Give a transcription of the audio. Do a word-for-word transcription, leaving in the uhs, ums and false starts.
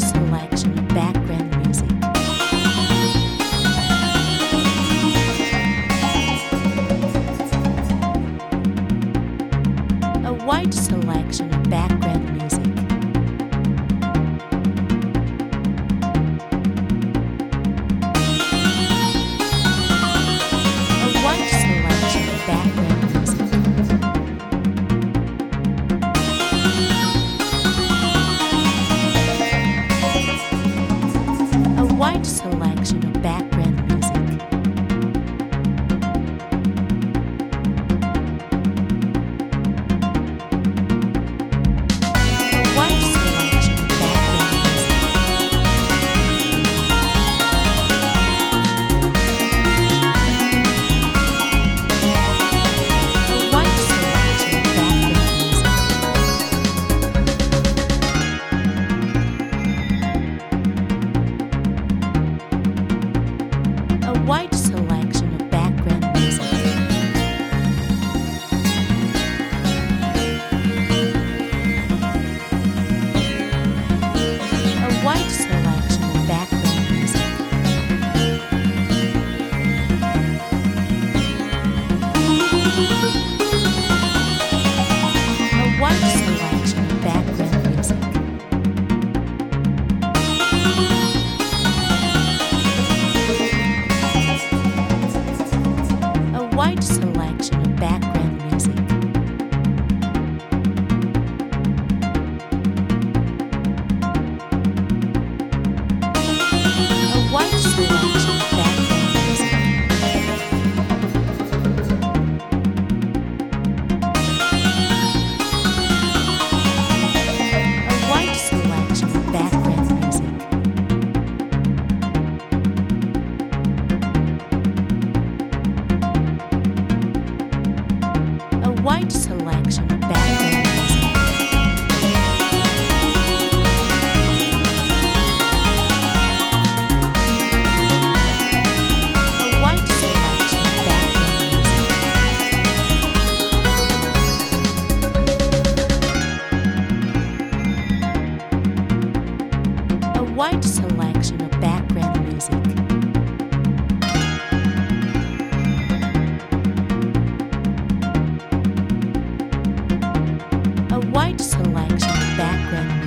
selection of background music. A wide selection of background music. A wide selection of background music. A wide selection of background music. A wide selection of background music. A wide selection of background music. A wide selection of background music. A wide selection of background music. A wide selection of background music. A wide selection of background music. A wide selection of background music. A wide selection of background music. A wide selection of background music. A wide selection of background music. A wide selection of background music. A wide selection of background music.